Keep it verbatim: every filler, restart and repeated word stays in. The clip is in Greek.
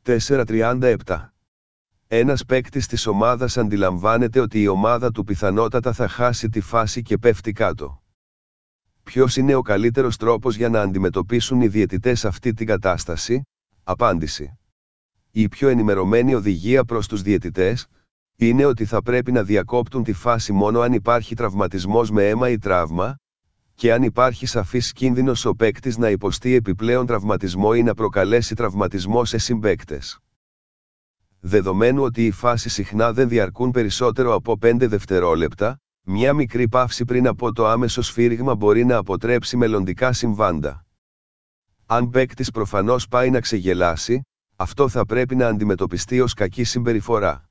τέσσερα τριάντα επτά. Ένας παίκτης της ομάδας αντιλαμβάνεται ότι η ομάδα του πιθανότατα θα χάσει τη φάση και πέφτει κάτω. Ποιος είναι ο καλύτερος τρόπος για να αντιμετωπίσουν οι διαιτητές αυτή την κατάσταση? Απάντηση. Η πιο ενημερωμένη οδηγία προς τους διαιτητές είναι ότι θα πρέπει να διακόπτουν τη φάση μόνο αν υπάρχει τραυματισμός με αίμα ή τραύμα, και αν υπάρχει σαφής κίνδυνος ο παίκτης να υποστεί επιπλέον τραυματισμό ή να προκαλέσει τραυματισμό σε συμπαίκτες. Δεδομένου ότι οι φάσεις συχνά δεν διαρκούν περισσότερο από πέντε δευτερόλεπτα, μια μικρή παύση πριν από το άμεσο σφύριγμα μπορεί να αποτρέψει μελλοντικά συμβάντα. Αν παίκτης προφανώς πάει να ξεγελάσει, αυτό θα πρέπει να αντιμετωπιστεί ως κακή συμπεριφορά.